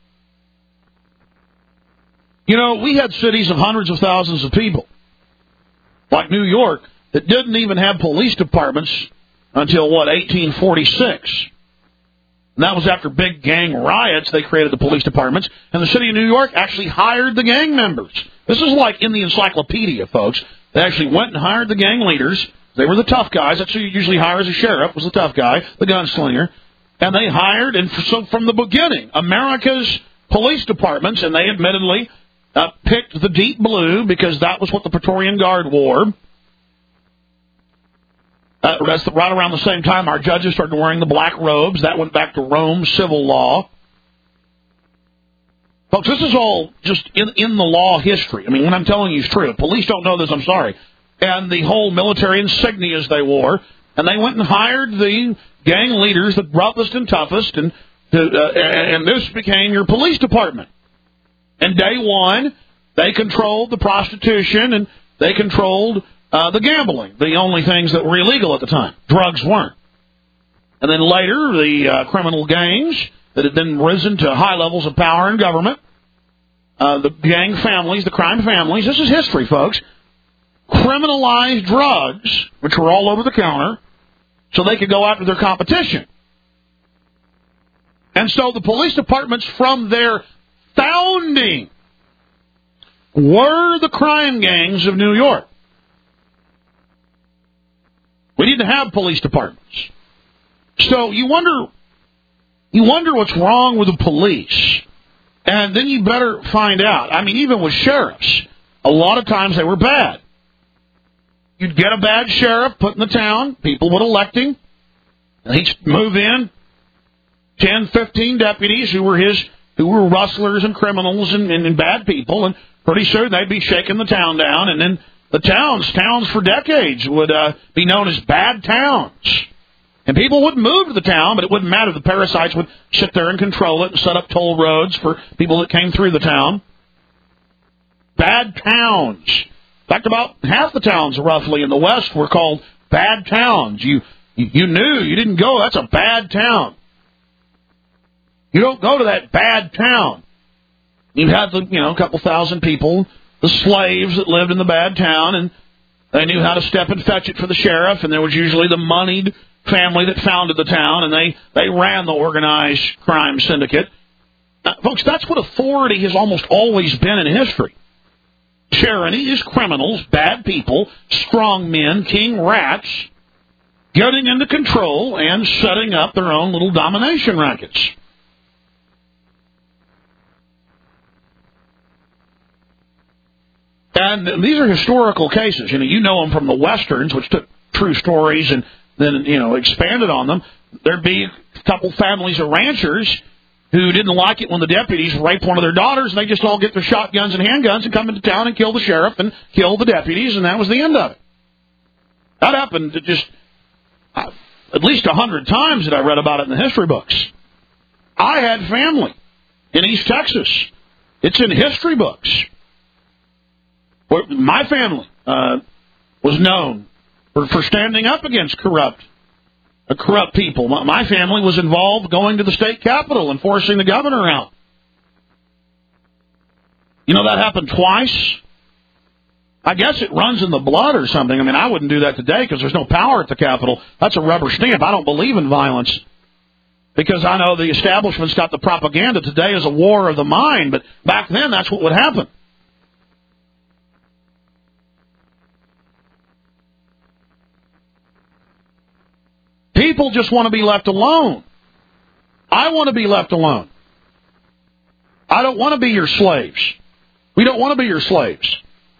You know, we had cities of hundreds of thousands of people, like New York, that didn't even have police departments until, 1846. And that was after big gang riots. They created the police departments, and the city of New York actually hired the gang members. This is like in the encyclopedia, folks. They actually went and hired the gang leaders. They were the tough guys. That's who you usually hire as a sheriff, was the tough guy, the gunslinger. And they hired, and so from the beginning, America's police departments, and they admittedly picked the deep blue because that was what the Praetorian Guard wore. That's right around the same time our judges started wearing the black robes. That went back to Rome civil law. Folks, this is all just in the law history. I mean, when I'm telling you it's true. Police don't know this, I'm sorry. And the whole military insignias they wore. And they went and hired the gang leaders, the roughest and toughest, and this became your police department. And day one, they controlled the prostitution and they controlled the gambling, the only things that were illegal at the time. Drugs weren't. And then later, the criminal gangs that had then risen to high levels of power in government, the gang families, the crime families, this is history, folks, criminalized drugs, which were all over the counter, so they could go after their competition. And so the police departments from their founding were the crime gangs of New York. We didn't have police departments. So you wonder what's wrong with the police. And then you better find out. I mean, even with sheriffs, a lot of times they were bad. You'd get a bad sheriff put in the town, people would elect him, and he'd move in 10, 15 deputies who were rustlers and criminals and bad people, and pretty soon they'd be shaking the town down, and then the towns for decades would be known as bad towns. And people wouldn't move to the town, but it wouldn't matter. The parasites would sit there and control it and set up toll roads for people that came through the town. Bad towns. In fact, about half the towns roughly in the West were called bad towns. You knew, you didn't go, that's a bad town. You don't go to that bad town. You had a couple thousand people, the slaves that lived in the bad town, and they knew how to step and fetch it for the sheriff, and there was usually the moneyed family that founded the town, and they ran the organized crime syndicate. Folks, that's what authority has almost always been in history. Tyranny is criminals, bad people, strong men, king rats, getting into control and setting up their own little domination rackets. And these are historical cases. You know them from the Westerns, which took true stories and then, expanded on them. There'd be a couple families of ranchers who didn't like it when the deputies raped one of their daughters, and they just all get their shotguns and handguns and come into town and kill the sheriff and kill the deputies, and that was the end of it. That happened just at least 100 times that I read about it in the history books. I had family in East Texas. It's in history books. My family was known for standing up against corrupt people. My family was involved going to the state capitol and forcing the governor out. That happened twice. I guess it runs in the blood or something. I mean, I wouldn't do that today because there's no power at the Capitol. That's a rubber stamp. I don't believe in violence because I know the establishment's got the propaganda. Today is a war of the mind, but back then that's what would happen. People just want to be left alone. I want to be left alone. I don't want to be your slaves. We don't want to be your slaves.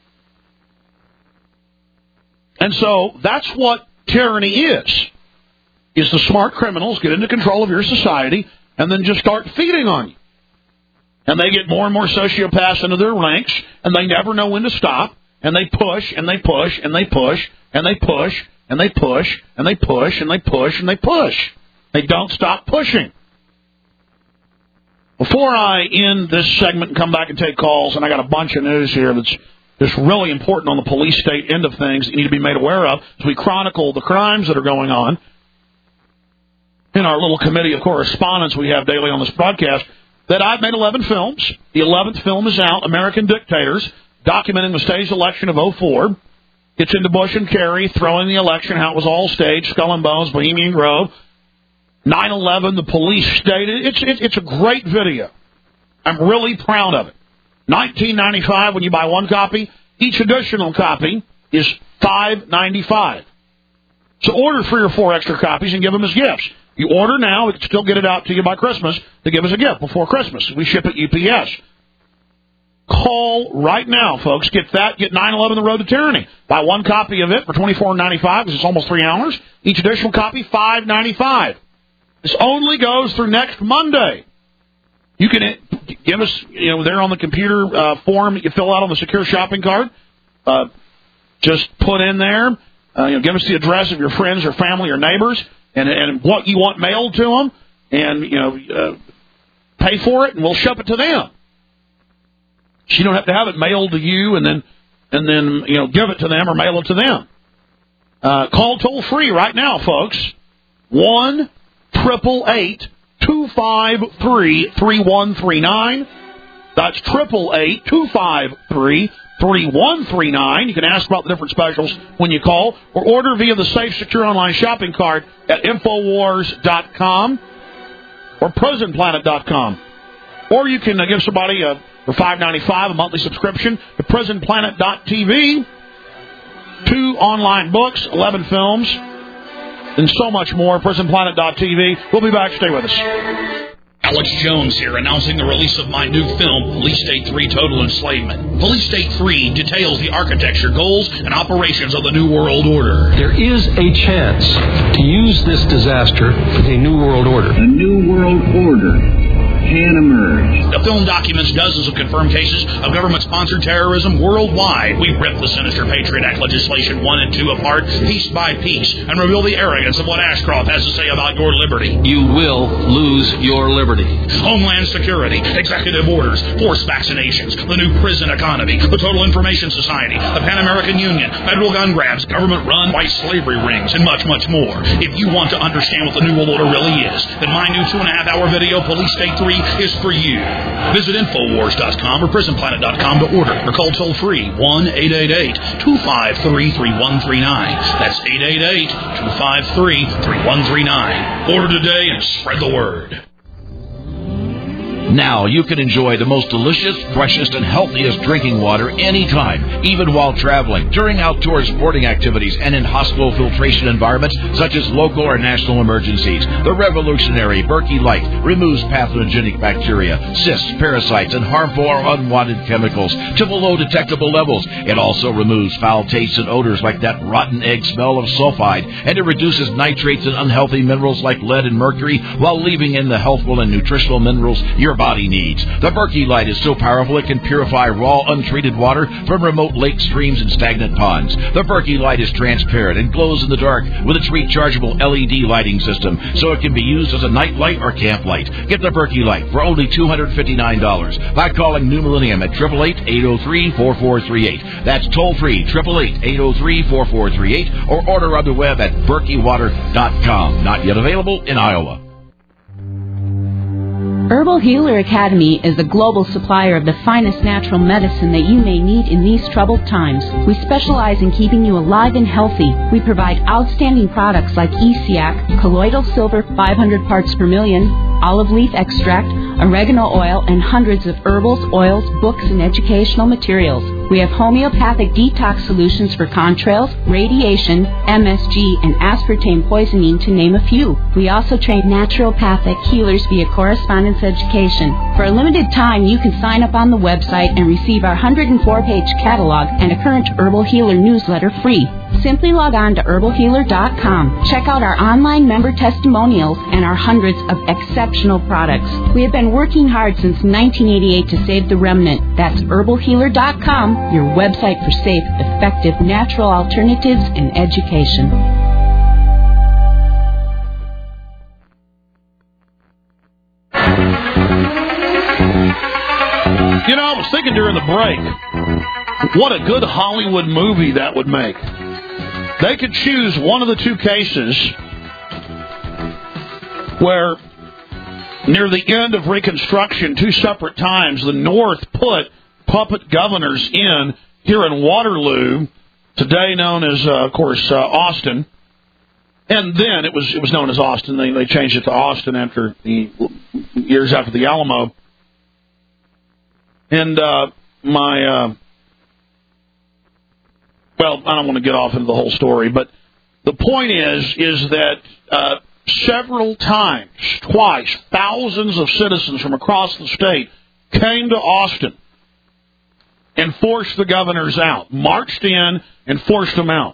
And so that's what tyranny is the smart criminals get into control of your society and then just start feeding on you. And they get more and more sociopaths into their ranks, and they never know when to stop, and they push, and they push, and they push, and they push, and they push, and they push, and they push, and they push. They don't stop pushing. Before I end this segment and come back and take calls, and I got a bunch of news here that's really important on the police state end of things that you need to be made aware of as we chronicle the crimes that are going on in our little committee of correspondence we have daily on this broadcast, that I've made 11 films. The 11th film is out, American Dictators, documenting the staged election of 2004. Gets into Bush and Kerry, throwing the election, how it was all staged, Skull and Bones, Bohemian Grove, 9/11, the police state. It's a great video. I'm really proud of it. $19.95 when you buy one copy. Each additional copy is $5.95. So order 3 or 4 extra copies and give them as gifts. You order now, we can still get it out to you by Christmas to give us a gift before Christmas. We ship it UPS. Call right now, folks. Get 9/11 The Road to Tyranny. Buy one copy of it for $24.95 because it's almost 3 hours. Each additional copy, $5.95. This only goes through next Monday. You can give us, there on the computer form that you fill out on the secure shopping card. Just put in there, give us the address of your friends or family or neighbors and what you want mailed to them, and pay for it, and we'll ship it to them. So you don't have to have it mailed to you and then give it to them or mail it to them. Call toll free right now, folks. 1-888-253-3139. That's 888-253-3139. You can ask about the different specials when you call, or order via the safe, secure online shopping cart at Infowars.com or PrisonPlanet.com. Or you can give somebody for $5.95 a monthly subscription to PrisonPlanet.tv. 2 online books, 11 films, and so much more. PrisonPlanet.tv. We'll be back. Stay with us. Alex Jones here, announcing the release of my new film, Police State 3 Total Enslavement. Police State 3 details the architecture, goals, and operations of the New World Order. There is a chance to use this disaster for a New World Order. A New World Order can emerge. The film documents dozens of confirmed cases of government-sponsored terrorism worldwide. We rip the sinister Patriot Act legislation 1 and 2 apart, piece by piece, and reveal the arrogance of what Ashcroft has to say about your liberty. You will lose your liberty. Homeland Security, executive orders, forced vaccinations, the new prison economy, the Total Information Society, the Pan American Union, federal gun grabs, government-run white slavery rings, and much, much more. If you want to understand what the New World Order really is, then my new 2.5-hour video, Police State 3, is for you. Visit Infowars.com or PrisonPlanet.com to order, or call toll-free 1-888-253-3139. That's 888-253-3139. Order today and spread the word. Now you can enjoy the most delicious, freshest, and healthiest drinking water anytime, even while traveling, during outdoor sporting activities, and in hospital filtration environments such as local or national emergencies. The revolutionary Berkey Light removes pathogenic bacteria, cysts, parasites, and harmful or unwanted chemicals to below detectable levels. It also removes foul tastes and odors like that rotten egg smell of sulfide, and it reduces nitrates and unhealthy minerals like lead and mercury while leaving in the healthful and nutritional minerals your body needs. The Berkey Light is so powerful it can purify raw, untreated water from remote lakes, streams, and stagnant ponds. The Berkey Light is transparent and glows in the dark with its rechargeable LED lighting system, so it can be used as a night light or camp light. Get the Berkey Light for only $259 by calling New Millennium at 888-803-4438. That's toll-free, 888-803-4438, or order on the web at BerkeyWater.com. Not yet available in Iowa. Herbal Healer Academy is a global supplier of the finest natural medicine that you may need in these troubled times. We specialize in keeping you alive and healthy. We provide outstanding products like ESIAC, colloidal silver 500 parts per million, olive leaf extract, oregano oil, and hundreds of herbals, oils, books, and educational materials. We have homeopathic detox solutions for contrails, radiation, MSG, and aspartame poisoning, to name a few. We also train naturopathic healers via correspondence education. For a limited time, you can sign up on the website and receive our 104-page catalog and a current Herbal Healer newsletter free. Simply log on to herbalhealer.com. Check out our online member testimonials and our hundreds of exceptional products. We have been working hard since 1988 to save the remnant. That's herbalhealer.com, your website for safe, effective, natural alternatives and education. I was thinking during the break, what a good Hollywood movie that would make. They could choose one of the two cases where, near the end of Reconstruction, 2 separate times, the North put puppet governors in here in Waterloo, today known as, of course, Austin. And then it was known as Austin. They changed it to Austin after years after the Alamo. And well, I don't want to get off into the whole story, but the point is that several times, twice, thousands of citizens from across the state came to Austin and forced the governors out, marched in and forced them out.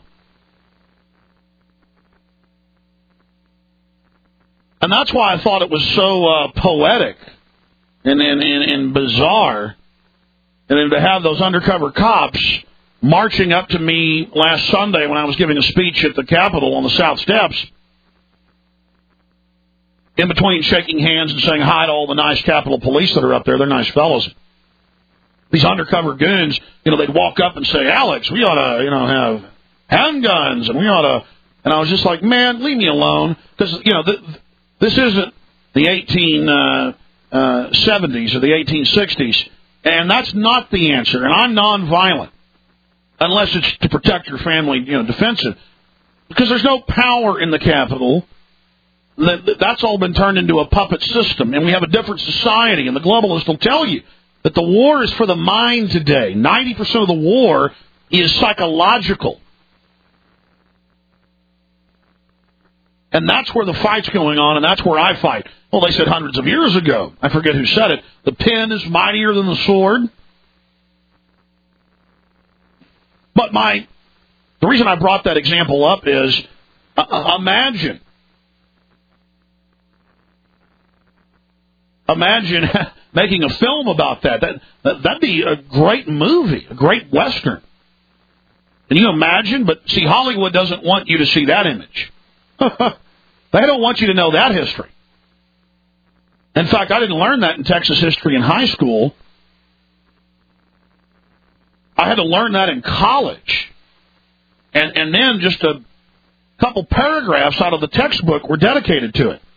And that's why I thought it was so poetic and bizarre. And then to have those undercover cops marching up to me last Sunday when I was giving a speech at the Capitol on the South Steps, in between shaking hands and saying hi to all the nice Capitol police that are up there. They're nice fellows. These undercover goons, they'd walk up and say, Alex, we ought to, have handguns, and we ought to... And I was just like, man, leave me alone. Because, this isn't the 1870s or the 1860s. And that's not the answer. And I'm nonviolent. Unless it's to protect your family, defensive. Because there's no power in the Capitol. That's all been turned into a puppet system. And we have a different society. And the globalists will tell you that the war is for the mind today. 90% of the war is psychological. And that's where the fight's going on, and that's where I fight. Well, they said hundreds of years ago. I forget who said it. The pen is mightier than the sword. But the reason I brought that example up is, imagine making a film about that. That'd be a great movie, a great Western. Can you imagine? But see, Hollywood doesn't want you to see that image. They don't want you to know that history. In fact, I didn't learn that in Texas history in high school. I had to learn that in college. And then just a couple paragraphs out of the textbook were dedicated to it.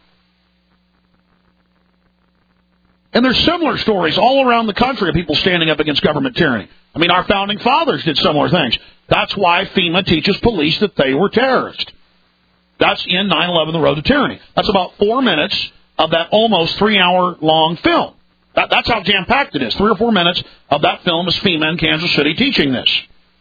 And there's similar stories all around the country of people standing up against government tyranny. I mean, our founding fathers did similar things. That's why FEMA teaches police that they were terrorists. That's in 9/11, The Road to Tyranny. That's about 4 minutes of that almost 3-hour-long film. That's how jam-packed it is. 3 or 4 minutes of that film is FEMA in Kansas City teaching this.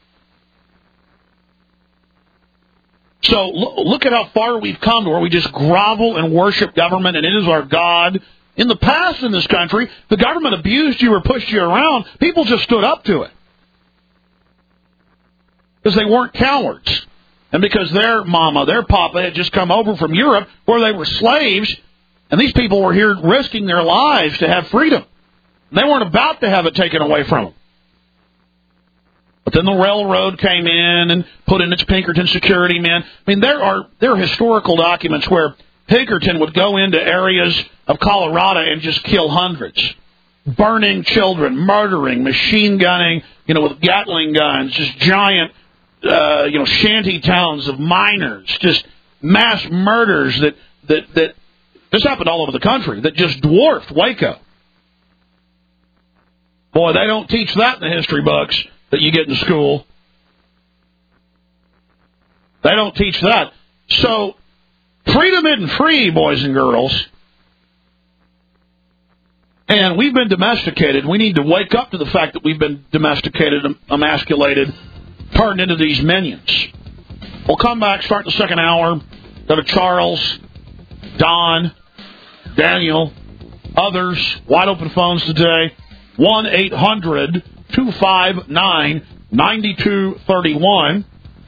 So look at how far we've come to where we just grovel and worship government, and it is our God. In the past in this country, the government abused you or pushed you around. People just stood up to it. Because they weren't cowards. And because their mama, their papa had just come over from Europe where they were slaves, and these people were here risking their lives to have freedom. They weren't about to have it taken away from them. But then the railroad came in and put in its Pinkerton security men. I mean, there are historical documents where Pinkerton would go into areas of Colorado and just kill hundreds. Burning children, murdering, machine gunning, with Gatling guns, just giant shanty towns of miners, just mass murders that this happened all over the country, that just dwarfed Waco. Boy, they don't teach that in the history books that you get in school. They don't teach that. So, freedom isn't free, boys and girls. And we've been domesticated. We need to wake up to the fact that we've been domesticated, emasculated, turned into these minions. We'll come back, start the second hour. Go to Charles, Don, Daniel, others. Wide open phones today. 1-800-259-9231.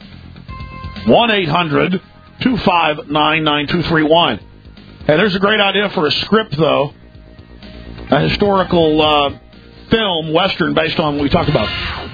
1-800-259-9231. Hey, there's a great idea for a script, though. A historical film, Western, based on what we talked about.